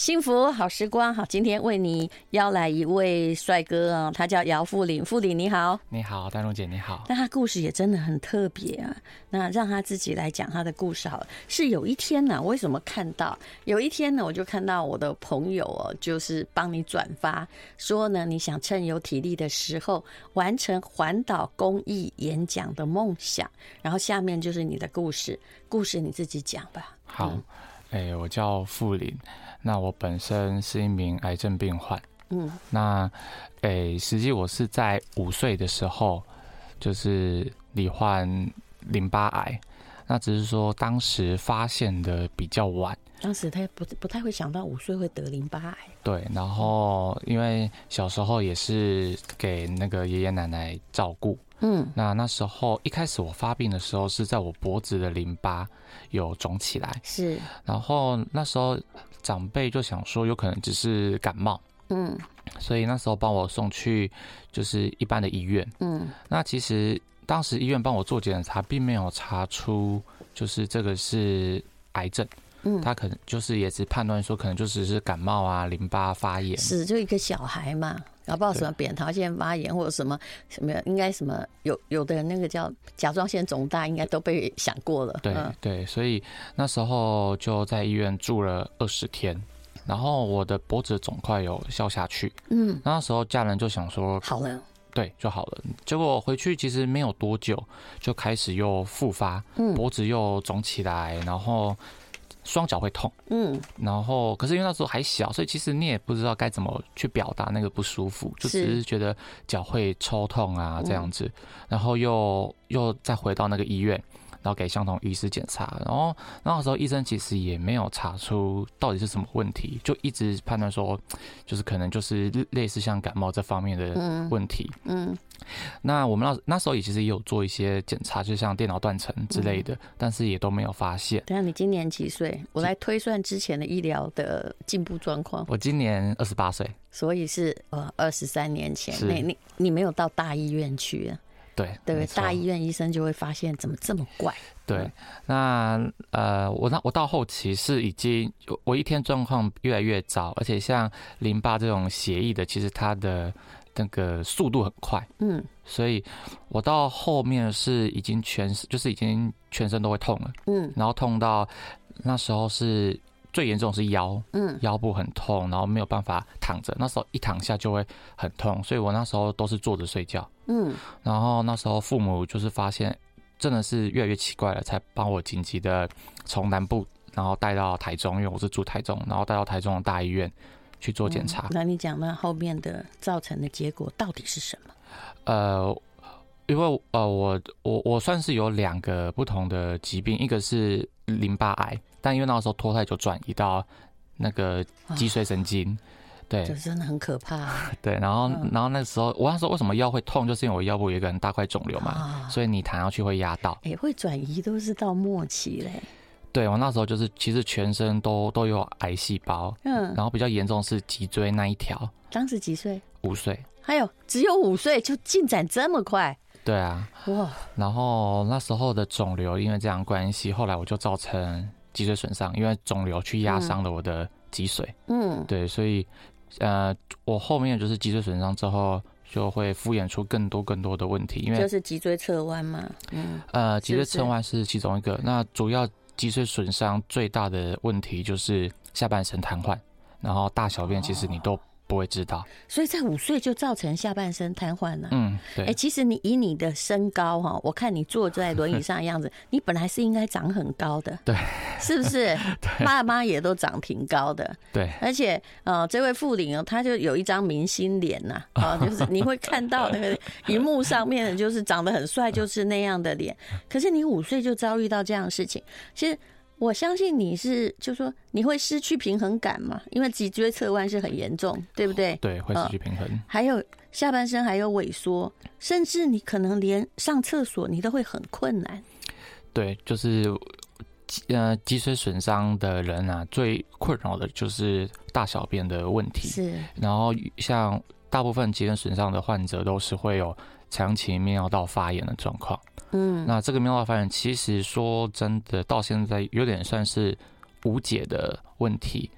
幸福好时光，好，今天为你邀来一位帅哥啊，他叫姚富林。富林你好。 你好，丹蓉姐你好。 那他故事也真的很特别啊，那让他自己来讲他的故事好了。是有一天呢，我为什么看到有一天呢，我就看到我的朋友哦，就是帮你转发说呢，你想趁有体力的时候完成环岛公益演讲的梦想，然后下面就是你的故事你自己讲吧。 好，我叫富林，那我本身是一名癌症病患。那实际我是在5岁的时候就是罹患淋巴癌，那只是说当时发现的比较晚， 当时他不太会想到5岁会得淋巴癌。 对，然后因为小时候也是给那个爷爷奶奶照顾，那时候一开始我发病的时候是在我脖子的淋巴有肿起来，是，然后那时候长辈就想说有可能只是感冒，所以那时候帮我送去就是一般的医院，那其实当时医院帮我做检查，并没有查出就是这个是癌症，他可能就是也是判断说可能就只是感冒啊、淋巴发炎，是就一个小孩嘛，搞不好什么扁桃腺发炎或者什么应该什么有的人那个叫甲状腺肿大，应该都被想过了。 对，所以那时候就在医院住了20天。然后我的脖子的肿块有消下去，那时候家人就想说好了， 对，就好了。结果回去其实没有多久，就开始又复发，脖子又肿起来，然后双脚会痛，然后可是因为那时候还小，所以其实你也不知道该怎么去表达那个不舒服，就只是觉得脚会抽痛啊这样子，然后又再回到那个医院。然后给相同医师检查，然后那时候医生其实也没有查出到底是什么问题，就一直判断说，就是可能就是类似像感冒这方面的问题。那我们那时候也其实也有做一些检查，就像电脑断层之类的，但是也都没有发现。 等一下你今年几岁？我来推算之前的医疗的进步状况。 我今年28岁， 所以是23年前。你没有到大医院去啊？对，大医院医生就会发现怎么这么怪。 对，那我到后期是已经我一天状况越来越糟，而且像淋巴这种血液的，其实它的那个速度很快，所以我到后面是已经已经全身都会痛了，然后痛到那时候是最严重是腰部很痛，然后没有办法躺着，那时候一躺下就会很痛，所以我那时候都是坐着睡觉。然后那时候父母就是发现真的是越来越奇怪了，才帮我紧急的从南部然后带到台中，因为我是住台中，然后带到台中的大医院去做检查。 那你讲那后面的造成的结果到底是什么？ 因为我算是有2个不同的疾病，一个是淋巴癌，但因为那时候拖太久转移到那个脊髓神经，对， 这真的很可怕。 对，然后那时候我那时候为什么腰会痛，就是因为我腰部有一个很大块肿瘤嘛，所以你躺下去会压到。 会转移都是到末期嘞。 对，我那时候就是其实全身都有癌细胞，然后比较严重是脊椎那一条。 当时几岁 ？5岁。 还有只有5岁就进展这么快？ 对啊，哇！然后那时候的肿瘤因为这样关系，后来我就造成脊髓损伤，因为肿瘤去压伤了我的脊髓。对，所以我后面就是脊髓损伤之后，就会敷衍出更多的问题，因为就是脊椎侧弯嘛。 脊椎侧弯是其中一个，那主要脊髓损伤最大的问题就是下半身瘫痪，然后大小便其实你都不会知道， 所以在5岁就造成下半身瘫痪了。 对。 其实你以你的身高哈，我看你坐在轮椅上的样子，你本来是应该长很高的， 对， 是不是？爸妈也都长挺高的， 对。 而且这位富林他就有一张明星脸呐，就是你会看到那个荧幕上面的，就是长得很帅，就是那样的脸。可是你5岁就遭遇到这样的事情，其实。我相信你是，就说你会失去平衡感嘛？因为脊椎侧弯是很严重，对不对？ 对，会失去平衡。 还有下半身还有萎缩，甚至你可能连上厕所你都会很困难。 对，就是脊髓损伤的人啊，最困扰的就是大小便的问题。是，然后像大部分脊髓损伤的患者都是会有长期泌尿道发炎的状况。那这个泌尿道发炎其实说真的到现在有点算是无解的问题，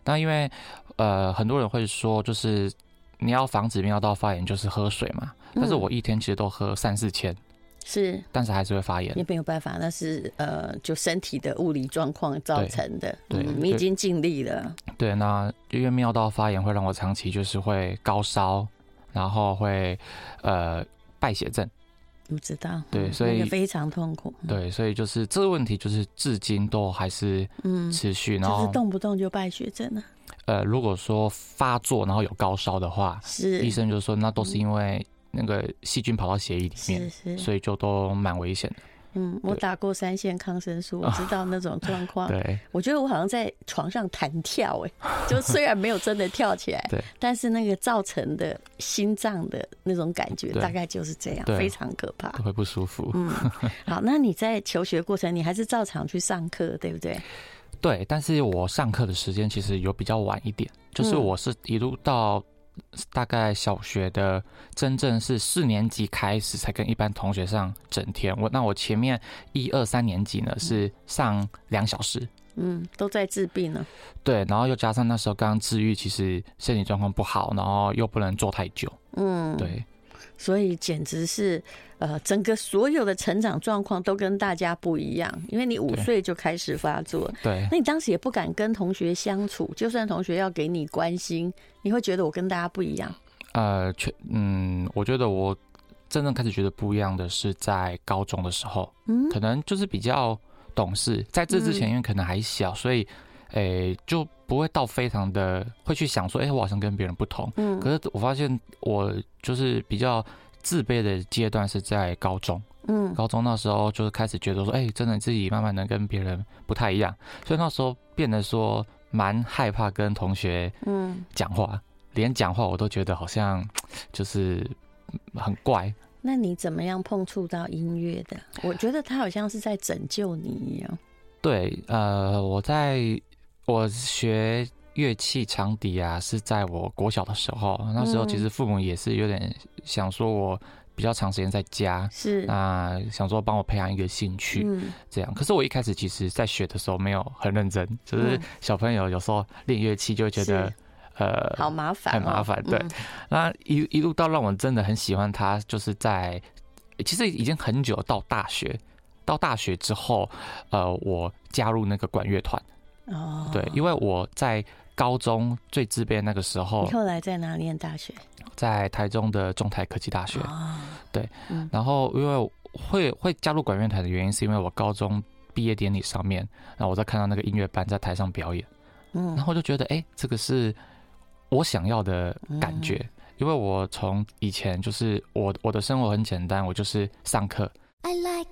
那因为很多人会说，就是你要防止尿道发炎，就是喝水嘛。但是我一天其实都喝3-4千，是，但是还是会发炎。 也没有办法，那是就身体的物理状况造成的。对，你已经尽力了。 对，那因为尿道发炎会让我长期就是会高烧，然后会败血症。 我知道， 对，所以非常痛苦。 对，所以就是这个问题，就是至今都还是持续，然后就是动不动就败血症啊。 如果说发作然后有高烧的话，医生就说那都是因为那个细菌跑到血液里面，所以就都蛮危险的。 我打过3线抗生素，我知道那种状况。 对， 我觉得我好像在床上弹跳，就虽然没有真的跳起来，对，但是那个造成的心脏的那种感觉，大概就是这样，非常可怕， 会不舒服。 好，那你在求学过程，你还是照常去上课，对不对？ 对，但是我上课的时间其实有比较晚一点，就是我是一路到大概小学的真正是4年级开始才跟一般同学上整天。那我前面1、2、3年级呢是上2小时， 都在治病呢。 对，然后又加上那时候刚刚治愈，其实身体状况不好，然后又不能坐太久，对， 所以简直是整个所有的成长状况都跟大家不一样，因为你5岁就开始发作， 对， 那你当时也不敢跟同学相处，就算同学要给你关心，你会觉得我跟大家不一样。 我觉得我真正开始觉得不一样的是在高中的时候，可能就是比较懂事，在这之前因为可能还小，所以就不会到非常的会去想说，我好像跟别人不同。可是我发现我就是比较自卑的阶段是在高中。高中那时候就是开始觉得说，真的自己慢慢的跟别人不太一样，所以那时候变得说蛮害怕跟同学讲话，连讲话我都觉得好像就是很怪。 那你怎么样碰触到音乐的？我觉得它好像是在拯救你一样。 对，我学乐器长笛啊，是在我国小的时候，那时候其实父母也是有点想说我比较长时间在家，是那想说帮我培养一个兴趣，这样。可是我一开始其实在学的时候没有很认真，就是小朋友有时候练乐器就会觉得好麻烦， 很麻烦。对，那一路到让我真的很喜欢它，就是在其实已经很久到大学之后，我加入那个管乐团。对，因为我在高中最自卑的那个时候。 你后来在哪念大学？ 在台中的中台科技大学。对，然后因为会加入管乐团的原因，是因为我高中毕业典礼上面，然后我在看到那个音乐班在台上表演，然后就觉得这个是我想要的感觉，因为我从以前就是我的生活很简单，我就是上课。I like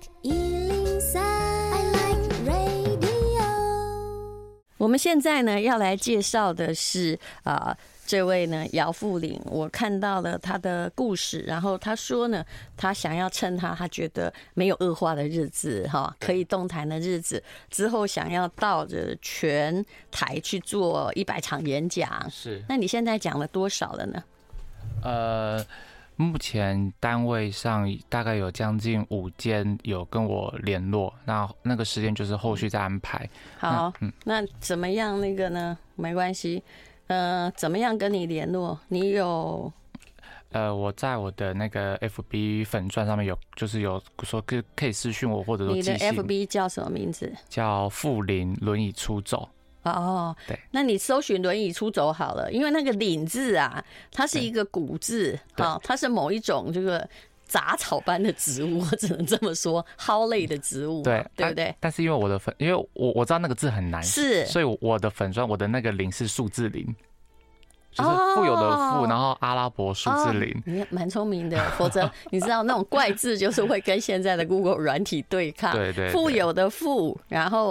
103, I like radio。 我们现在呢要来介绍的是这位呢姚富林，我看到了他的故事，然后他说呢，他想要趁他觉得没有恶化的日子可以动弹的日子之后，想要到着全台去做100场演讲。是，那你现在讲了多少了呢？ 目前单位上大概有将近5间有跟我联络，那个时间就是后续再安排。 好，那怎么样那个呢？没关系。怎么样跟你联络？你有我在我的那个 FB 粉专上面就是有说可以私讯我，或者说寄信。 你的 FB 叫什么名字？ 叫富林轮椅出走。 对，那你搜寻轮椅出走好了，因为那个领字啊，它是一个古字，它是某一种这个杂草般的植物，我只能这么说，蒿类的植物，对不对？ 但是因为我知道那个字很难，是，所以我的粉专，我的那个0是数字0，就是富有的富，然后阿拉伯数字0。 你蛮聪明的，否则你知道那种怪字就是会跟现在的 Google 软体对抗。对，富有的富，然后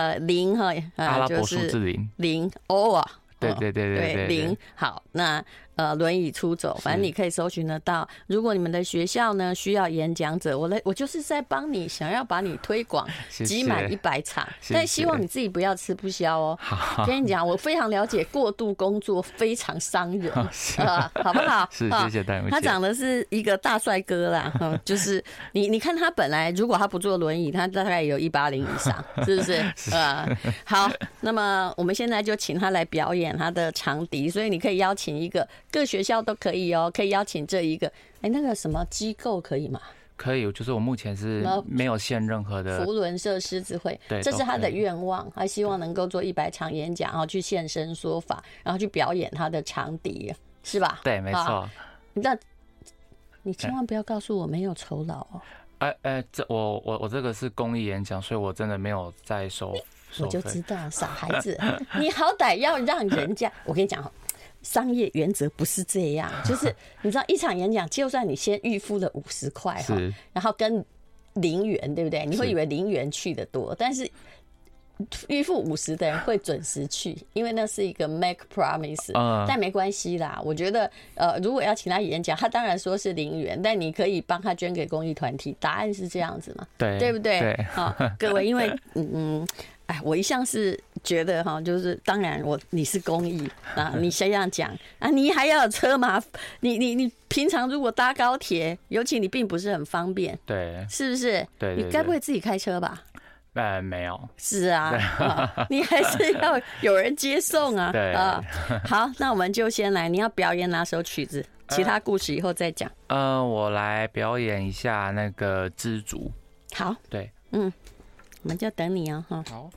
0哈， 阿拉伯数字0 0哦啊。 对0。 好，那轮椅出走，反正你可以搜寻得到。如果你们的学校呢需要演讲者，我就是在帮你，想要把你推广集满100场，但希望你自己不要吃不消哦。跟你讲，我非常了解过度工作非常伤人，好不好？ 是，谢谢戴茹姐。 他长得是一个大帅哥啦，就是你看他本来如果他不坐轮椅，他大概有180以上，是不是？好，那么我们现在就请他来表演他的长笛，所以你可以邀请一个，各学校都可以哦，可以邀请这一个，那个什么机构可以吗？ 可以，就是我目前是没有限任何的。 福伦社狮子会，这是他的愿望，他希望能够做100场演讲，然后去现身说法，然后去表演他的长笛，是吧？ 对，没错。 你千万不要告诉我没有酬劳哦。 我这个是公益演讲，所以我真的没有在收费。 我就知道，傻孩子，你好歹要让人家。我跟你讲，商业原则不是这样，就是你知道，一场演讲，就算你先预付了50块哈，然后跟0元，对不对？你会以为0元去的多，但是预付50的人会准时去，因为那是一个 make promise，但没关系啦。我觉得如果要请他演讲，他当然说是0元，但你可以帮他捐给公益团体，答案是这样子嘛？对不对？好，各位，因为我一向是觉得哈，就是当然你是公益啊，你这样讲啊，你还要有车嘛？你平常如果搭高铁，尤其你并不是很方便， 对， 是不是？ 对， 你该不会自己开车吧？ 没有。 是啊，你还是要有人接送啊。 对好，那我们就先来，你要表演哪首曲子？其他故事以后再讲。 我来表演一下那个知足。 好， 对， 我们就等你哦，哈。 好，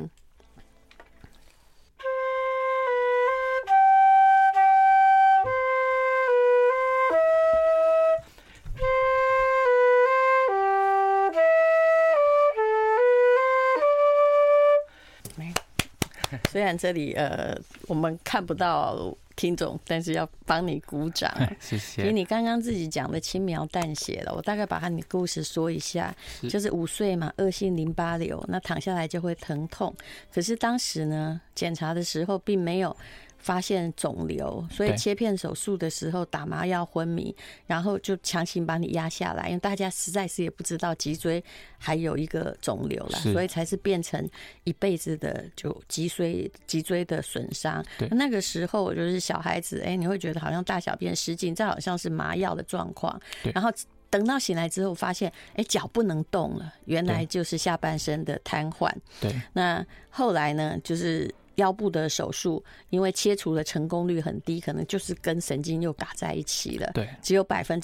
虽然这里我们看不到听众，但是要帮你鼓掌。 谢谢。 其实你刚刚自己讲的轻描淡写了，我大概把你的故事说一下。就是5岁嘛，恶性淋巴瘤，那躺下来就会疼痛。可是当时呢，检查的时候并没有发现肿瘤，所以切片手术的时候打麻药昏迷，然后就强行把你压下来，因为大家实在是也不知道脊椎还有一个肿瘤了，所以才是变成一辈子的就脊椎的损伤。那个时候就是小孩子，你会觉得好像大小便失禁，这好像是麻药的状况，然后等到醒来之后发现脚不能动了，原来就是下半身的瘫痪。 对，那后来呢就是腰部的手术，因为切除的成功率很低，可能就是跟神经又嘎在一起了， 对， 只有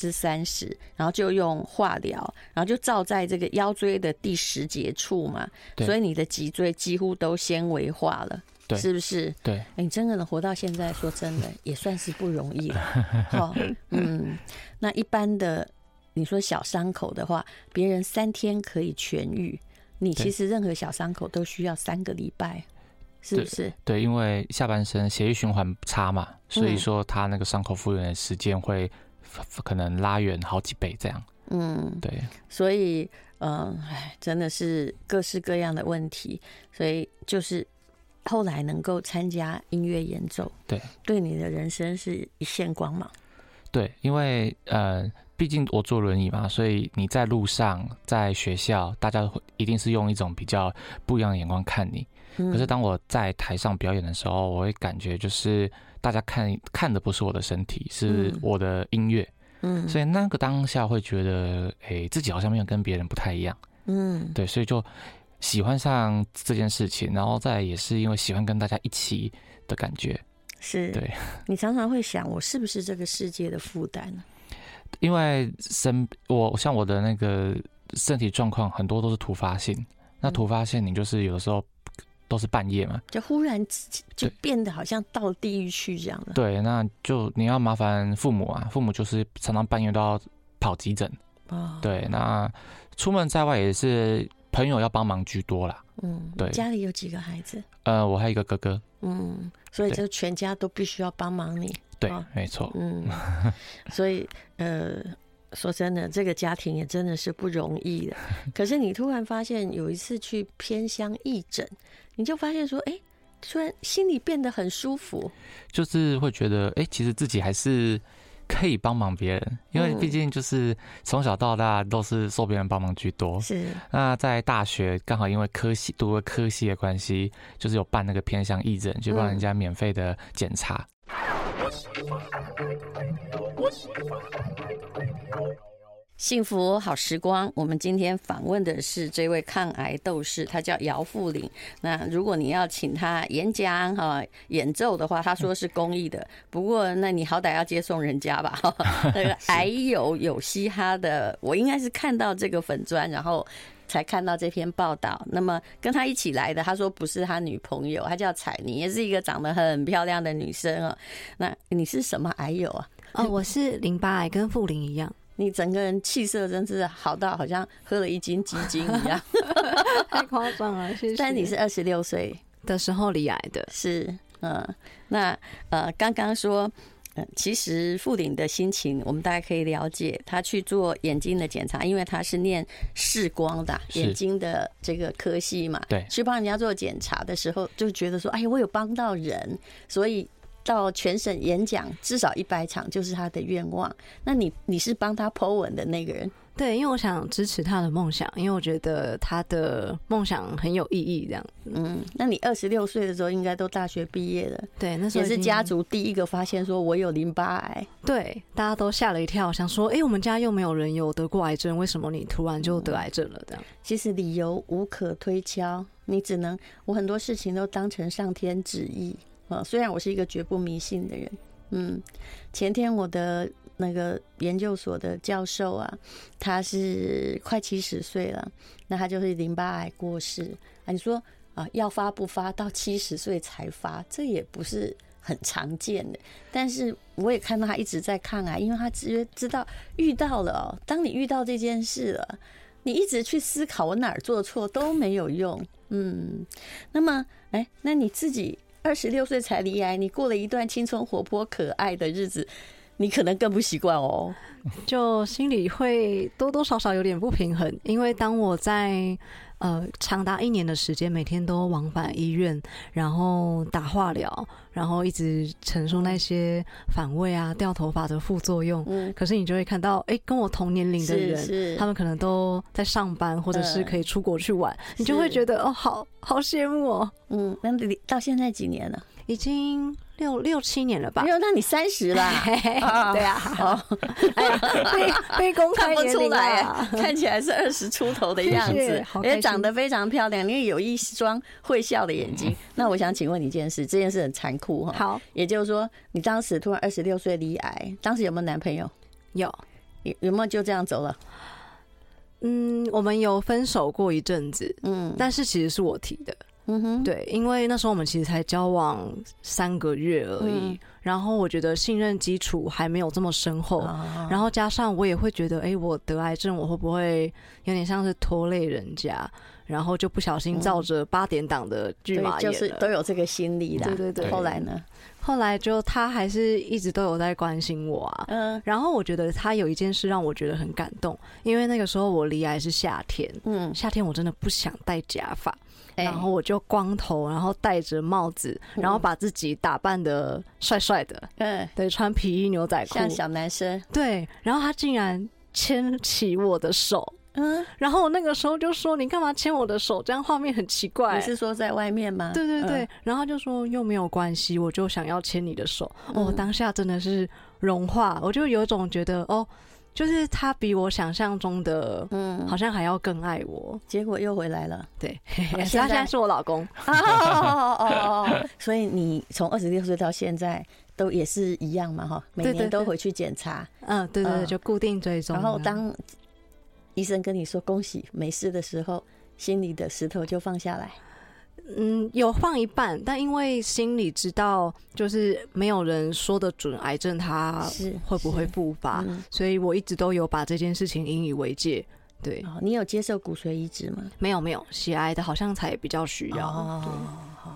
30%，然后就用化疗，然后就照在这个腰椎的第10节处嘛，所以你的脊椎几乎都纤维化了，是不是？ 对， 你真的能活到现在，说真的也算是不容易了。那一般的你说小伤口的话，别人3天可以痊愈，你其实任何小伤口都需要3个礼拜。是不是？ 对，因为下半身血液循环差嘛，所以说他那个伤口复原的时间会可能拉远好几倍这样。对， 所以真的是各式各样的问题，所以就是后来能够参加音乐演奏，对你的人生是一线光芒。对， 因为毕竟我坐轮椅嘛，所以你在路上、在学校，大家一定是用一种比较不一样的眼光看你。可是当我在台上表演的时候，我会感觉就是大家看的不是我的身体，是我的音乐。所以那个当下会觉得，自己好像没有跟别人不太一样。对，所以就喜欢上这件事情，然后再来也是因为喜欢跟大家一起的感觉。 是，对，你常常会想，我是不是这个世界的负担呢？ 因为像我的那个身体状况很多都是突发性，那突发性你就是有的时候都是半夜嘛， 就忽然就变得好像到地狱去这样的。 对，那就你要麻烦父母啊，父母就是常常半夜都要跑急诊。对，那出门在外也是朋友要帮忙居多啦。对。 家里有几个孩子？ 我还有一个哥哥。 所以就全家都必须要帮忙你。 对，没错。 所以说真的，这个家庭也真的是不容易的。可是你突然发现有一次去偏乡义诊，你就发现说， 突然心里变得很舒服？ 就是会觉得，其实自己还是可以帮忙别人，因为毕竟就是从小到大都是受别人帮忙居多。 是。 那在大学刚好因为读了科系的关系，就是有办那个偏向义诊，去帮人家免费的检查。 幸福好时光，我们今天访问的是这位抗癌斗士，他叫姚富林。那如果你要请他演讲演奏的话，他说是公益的，不过那你好歹要接送人家吧。那个癌友有嘻哈的，我应该是看到这个粉专，然后才看到这篇报道。那么跟他一起来的，他说不是他女朋友，他叫彩妮，也是一个长得很漂亮的女生哦。那你是什么癌友啊？ 我是淋巴癌，跟富林一样。 你整个人气色真是好到好像喝了一斤鸡精一样。 太夸张了，谢谢。 但你是26岁的时候罹癌的， 是那刚刚说。其实富林的心情我们大概可以了解，他去做眼睛的检查，因为他是念视光的眼睛的这个科系嘛， 对， 去帮人家做检查的时候就觉得说，哎，我有帮到人，所以到全省演讲至少100场就是他的愿望。那你是帮他 po 文的那个人？ 对，因为我想支持他的梦想，因为我觉得他的梦想很有意义，这样子。 那你26岁的时候应该都大学毕业了， 对，那时候也是家族第一个发现说我有淋巴癌， 对，大家都吓了一跳，想说，我们家又没有人有得过癌症，为什么你突然就得癌症了？这样， 其实理由无可推敲，你只能我很多事情都当成上天旨意虽然我是一个绝不迷信的人，前天我的那个研究所的教授啊，他是快70岁了，那他就是淋巴癌过世你说要发不发到70岁才发，这也不是很常见的。但是我也看到他一直在抗癌，因为他知道遇到了当你遇到这件事了，你一直去思考我哪儿做错都没有用。那么那你自己26岁才罹癌，你过了一段青春活泼可爱的日子，你可能更不习惯哦， 就心里会多多少少有点不平衡，因为当我在长达1年的时间，每天都往返医院，然后打化疗，然后一直承受那些反胃啊、掉头发的副作用。可是你就会看到，跟我同年龄的人，他们可能都在上班，或者是可以出国去玩，你就会觉得好羡慕哦。 那你到现在几年了？ 已经6、7年了吧？ 没有，那你30啦。 对啊，被公开年龄啦， 看起来是20出头的样子，也长得非常漂亮，因为有一双会笑的眼睛。那我想请问你一件事，这件事很残酷哈。 好， 也就是说，你当时突然26岁罹癌，当时有没有男朋友？ 有没有就这样走了？ 我们有分手过一阵子，但是其实是我提的。对，因为那时候我们其实才交往3个月而已，然后我觉得信任基础还没有这么深厚，然后加上我也会觉得，我得癌症，我会不会有点像是拖累人家，然后就不小心照着8点档的剧码演了， 就是都有这个心理啦。对。后来呢？ 后来就他还是一直都有在关心我啊，然后我觉得他有一件事让我觉得很感动，因为那个时候我罹癌是夏天，夏天我真的不想戴假发。然后我就光头，然后戴着帽子，然后把自己打扮的帅帅的，对，穿皮衣牛仔裤， 像小男生。对， 然后他竟然牵起我的手，然后我那个时候就说：“你干嘛牵我的手？这样画面很奇怪。” 你是说在外面吗？ 对对对，然后就说又没有关系，我就想要牵你的手。当下真的是融化，我就有种觉得就是他比我想象中的，好像还要更爱我。 结果又回来了， 对，他现在是我老公。 所以你从26岁到现在都也是一样嘛，哈，每年都回去检查。 对对对，就固定追踪。 然后当医生跟你说恭喜没事的时候，心里的石头就放下来。 有放一半，但因为心里知道，就是没有人说得准癌症它会不会复发，所以我一直都有把这件事情引以为戒。对， 你有接受骨髓移植吗？ 没有，血癌的好像才比较需要。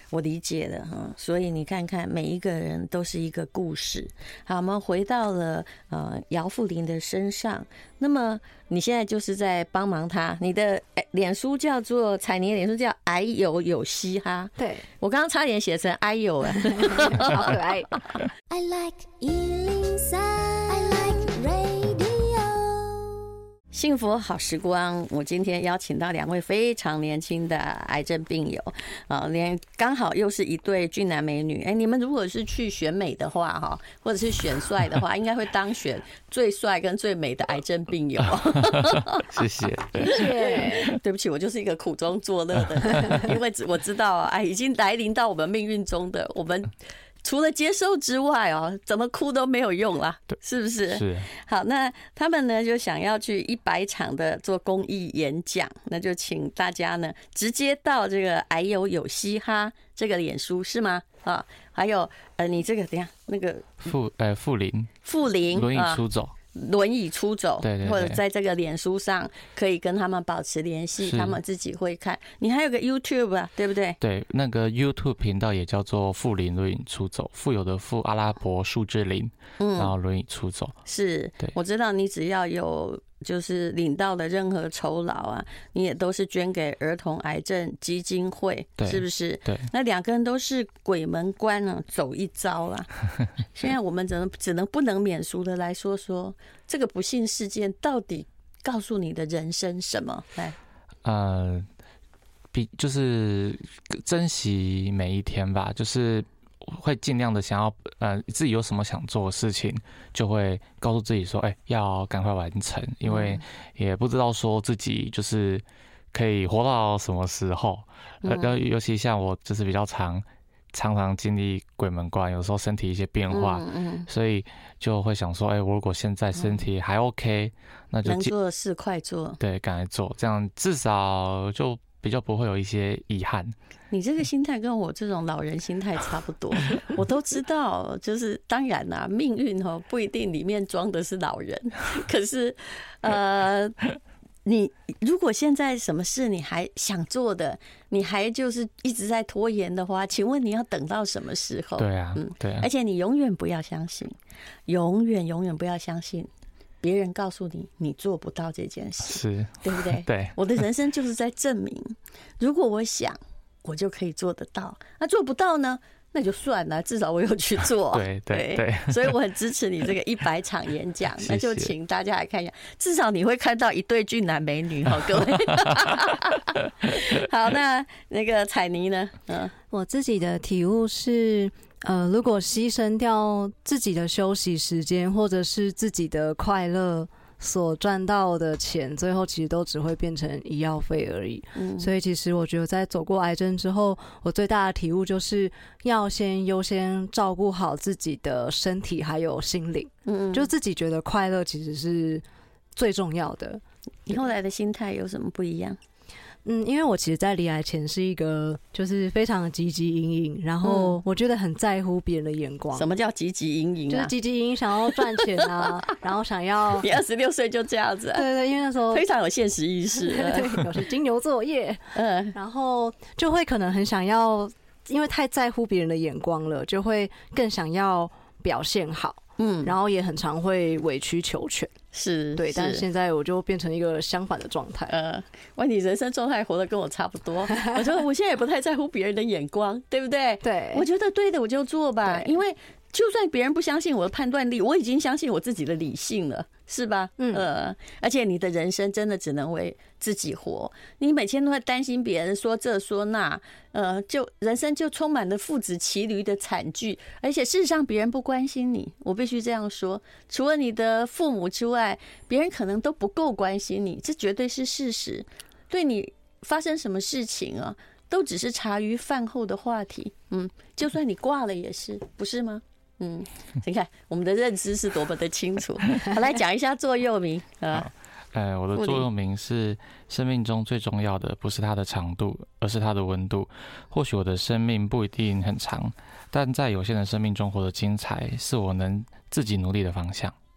我理解了哈，所以你看看，每一个人都是一个故事。好，我们回到了姚富琳的身上。那么你现在就是在帮忙他，你的脸书叫做彩妮，脸书叫哎呦有嘻哈。 对， 我刚刚差点写成哎呦啊， 好可爱。 I like 103, I like radio。 幸福好时光，我今天邀请到2位非常年轻的癌症病友啊，刚好又是一对俊男美女。你们如果是去选美的话哈，或者是选帅的话，应该会当选最帅跟最美的癌症病友。 谢谢， 谢谢。 对不起，我就是一个苦中作乐的人，因为我知道已经来临到我们命运中的我们。除了接受之外怎么哭都没有用啦，是不是？ 是。 好，那他们呢就想要去100场的做公益演讲，那就请大家呢直接到这个哎呦有嘻哈这个脸书是吗？啊，还有你这个等一下那个富林轮椅出走。 轮椅出走， 对对对， 或者在这个脸书上可以跟他们保持联系，他们自己会看。你还有个 YouTube 啊，对不对？ 对，那个 YouTube 频道也叫做富林轮椅出走，富有的富，阿拉伯数字0，然后轮椅出走。 是，我知道你只要有就是领到的任何酬劳啊，你也都是捐给儿童癌症基金会，是不是？ 对， 那2个人都是鬼门关啊，走一遭啊。现在我们只能不能免俗的来说说这个不幸事件到底告诉你的人生什么？来， 就是珍惜每一天吧，就是会尽量的想要自己有什么想做的事情，就会告诉自己说，要赶快完成，因为也不知道说自己就是可以活到什么时候。尤其像我就是比较常经历鬼门关，有时候身体一些变化，所以就会想说，我如果现在身体还 OK，那就能做的事快做， 对，赶快做，这样至少就比较不会有一些遗憾。 你这个心态跟我这种老人心态差不多，我都知道，就是当然啦，命运不一定里面装的是老人，可是你如果现在什么事你还想做的，你还就是一直在拖延的话，请问你要等到什么时候？ 对啊，对啊。 而且你永远不要相信，永远不要相信别人告诉你你做不到这件事， 是， 对不对？ 对， 我的人生就是在证明，如果我想，我就可以做得到。那做不到呢？那就算了，至少我有去做。 对， 所以我很支持你这个100场演讲。 谢谢。 那就请大家来看一下，至少你会看到一对俊男美女各位。好，那个彩妮呢？ 我自己的体悟是，如果牺牲掉自己的休息时间，或者是自己的快乐所赚到的钱，最后其实都只会变成医药费而已。所以其实我觉得在走过癌症之后，我最大的体悟就是要先优先照顾好自己的身体还有心灵。就自己觉得快乐其实是最重要的。 你后来的心态有什么不一样？ 因为我其实在离癌前是一个就是非常汲汲营营，然后我觉得很在乎别人的眼光。 什么叫汲汲营营啊？ 就是汲汲营营想要赚钱啊，然后想要你26岁就这样子对，因为那时候非常有现实意识。 对，我是金牛座耶。然后就会可能很想要，因为太在乎别人的眼光了，就会更想要表现好。然后也很常会委曲求全，对，但是现在我就变成一个相反的状态。 你人生状态活得跟我差不多。我说我现在也不太在乎别人的眼光，对不对？ 对， 我觉得对的我就做吧，因为就算别人不相信我的判断力，我已经相信我自己的理性了，是吧？而且你的人生真的只能为自己活，你每天都会担心别人说这说那，就人生就充满了父子骑驴的惨剧，而且事实上别人不关心你，我必须这样说，除了你的父母之外，别人可能都不够关心你，这绝对是事实。对你发生什么事情啊，都只是茶余饭后的话题。就算你挂了也是，不是吗？你看我们的认知是多么的清楚。好，来讲一下座右铭啊。 我的座右铭是：生命中最重要的不是它的长度，而是它的温度。或许我的生命不一定很长，但在有限的生命中活得精彩，是我能自己努力的方向。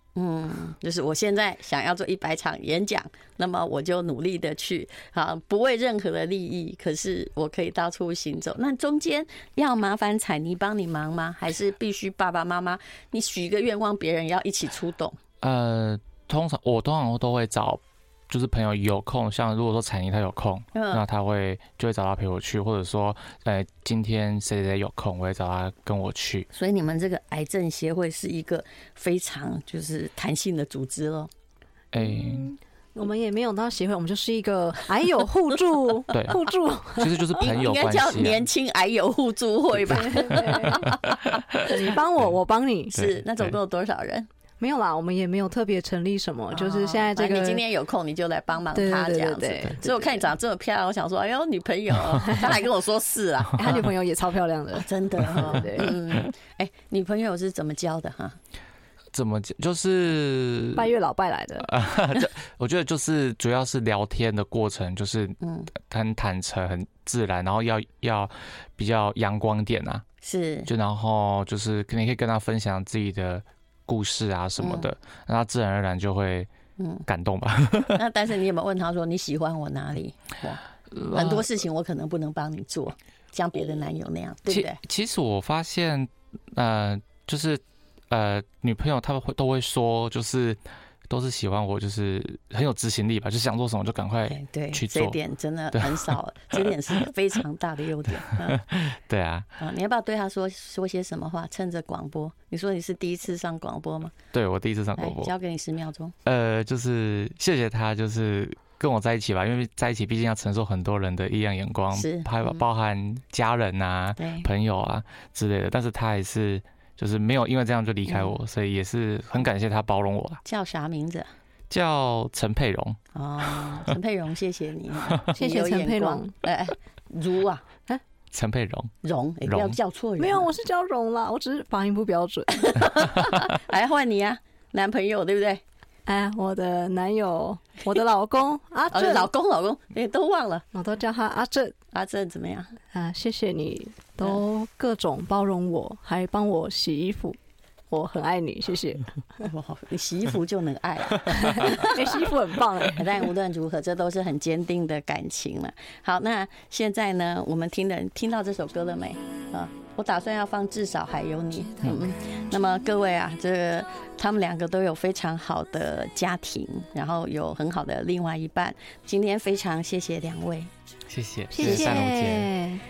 就是我现在想要做100场演讲，那么我就努力的去不为任何的利益，可是我可以到处行走。那中间要麻烦彩妮帮你忙吗？还是必须爸爸妈妈你许一个愿望，别人要一起出动？ 通常都会找。就是朋友有空，像如果说彩妮她有空，那他就会找他陪我去，或者说，今天谁谁有空，我会找他跟我去。 所以你们这个癌症协会是一个非常就是弹性的组织咯。 我们也没有到协会，我们就是一个癌友互助， 对， 互助， 其实就是朋友关系， 应该叫年轻癌友互助会吧？ 你帮我，我帮你， 是那总共有多少人？没有啦，我们也没有特别成立什么，就是现在这个， 你今天有空你就来帮忙他这样子。所以我看你长得这么漂亮，我想说，哎呦，女朋友，他还跟我说是啊， 他女朋友也超漂亮的， 真的。女朋友是怎么教的哈？ 怎么就是拜月老拜来的？ 我觉得就是主要是聊天的过程，就是很坦诚、很自然，然后要比较阳光点啊， 是， 然后就是你可以跟他分享自己的故事啊什么的，那他自然而然就会感动吧。 那但是你有没有问他说你喜欢我哪里？很多事情我可能不能帮你做，像别的男友那样，对不对？ 其实我发现，就是女朋友他们都会说，就是都是喜欢我，就是很有执行力吧，就想做什么就赶快去做。 这一点真的很少，这点是非常大的优点。 对啊。 你要不要对他说些什么话？趁着广播，你说你是第一次上广播吗？ 对，我第一次上广播。 交给你10秒钟。 就是谢谢他，就是跟我在一起吧，因为在一起毕竟要承受很多人的异样眼光，包含家人啊、朋友啊之类的，但是他还是。就是没有因为这样就离开我，所以也是很感谢他包容我啦。 叫啥名字？ 叫陈佩蓉。 陈佩蓉，谢谢你， 谢谢陈佩蓉。 如啊， 陈佩蓉， 蓉，不要叫错人。 没有，我是叫蓉啦，我只是发音不标准。 换你啊，男朋友对不对？ 我的男友，我的老公阿正， 老公，都忘了， 我都叫他阿正。 阿正怎么样？ 谢谢你，都各种包容我，还帮我洗衣服，我很爱你，谢谢。 你洗衣服就能爱啊？ 洗衣服很棒哎。 但无论如何，这都是很坚定的感情了。好，那现在呢，我们听到这首歌了没？我打算要放至少还有你。那么各位啊，他们2个都有非常好的家庭，然后有很好的另外一半。今天非常谢谢2位， 谢谢三龙姐。